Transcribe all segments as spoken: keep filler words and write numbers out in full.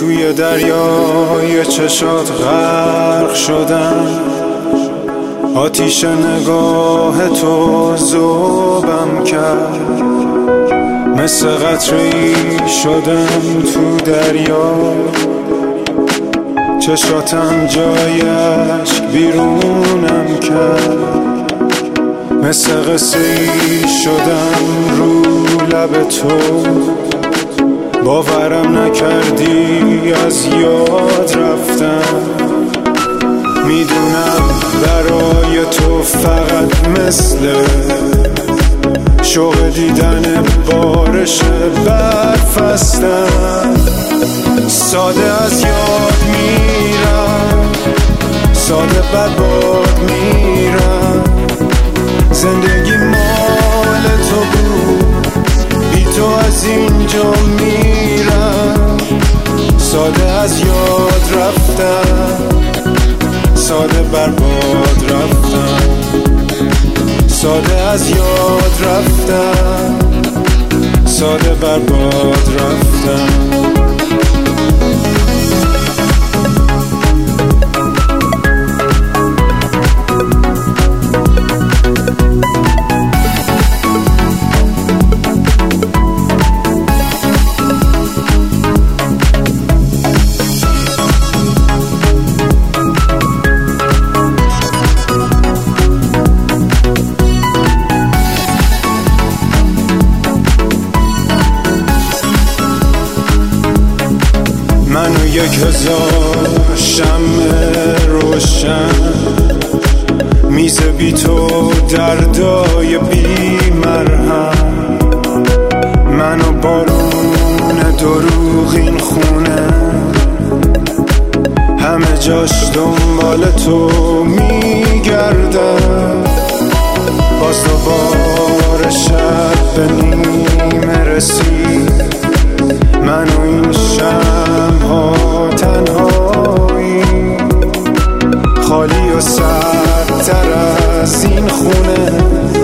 توی دریای چشات غرق شدم، آتیش نگاه تو ذوبم کرد، مثل قطره‌ای شدم تو دریا، چشاتم جای اشک بیرونم کرد، مثل قصه‌ای شدم رو لب تو، باورم نکردی از یاد رفتم، میدونم برای تو فقط مثل شوق دیدن بارش برف هستم، ساده از یاد میرم، ساده برباد میرم، زندگی مال تو بود، بی تو از اینجا میرم، ساده از یاد رفتم، ساده برباد رفتم، ساده از یاد رفتم، ساده برباد رفتم. منو یک هزار شمع روشن، میز بی تو دردای بی مرهم، منو بارون دروغ این خونه، همه جاش دنبال تو میگردم، باز دوباره شب به نیمه رسید، منو این شمع‌ها تنهایی، خالی و سردتر از این خونه،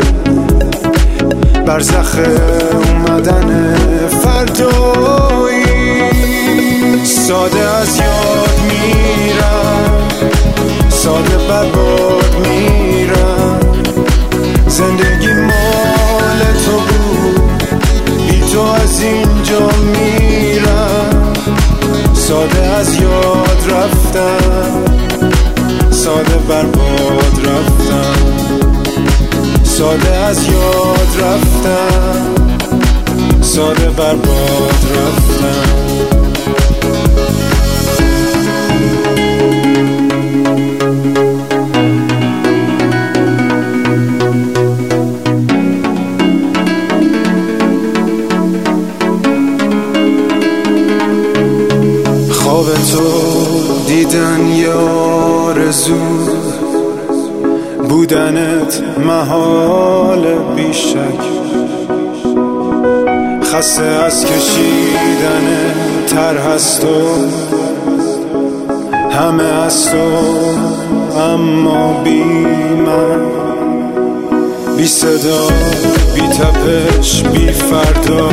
برزخ اومدن فردایی، ساده از یاد میرم، ساده برباد میرم، زندگی مال تو بود، بی تو از اینجا میرم، ساده از یاد رفتم، ساده برباد رفتم، ساده از یاد رفتم، ساده برباد رفتم. خواب تو دیدن یه آرزو، بودنت محال بیشک، خسته از کشیدن تر هست و همه از تو اما بی من، بی صدا بی تپش بی فردا،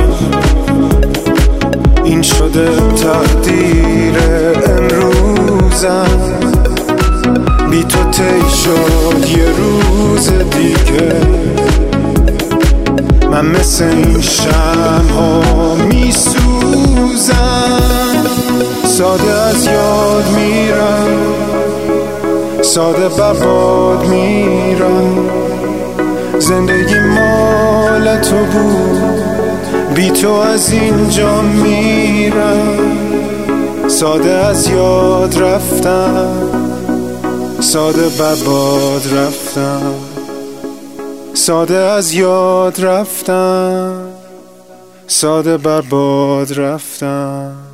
این شده تقدیر امروزم، بی تو تی شد یه روز دیگه، من مثل این شمع‌ها می سوزم، ساده از یاد میرم، ساده برباد میرم، زندگی مال تو بود، بی تو از اینجا میرم، ساده از یاد رفتم، ساده برباد رفتم، ساده از یاد رفتم، ساده برباد رفتم.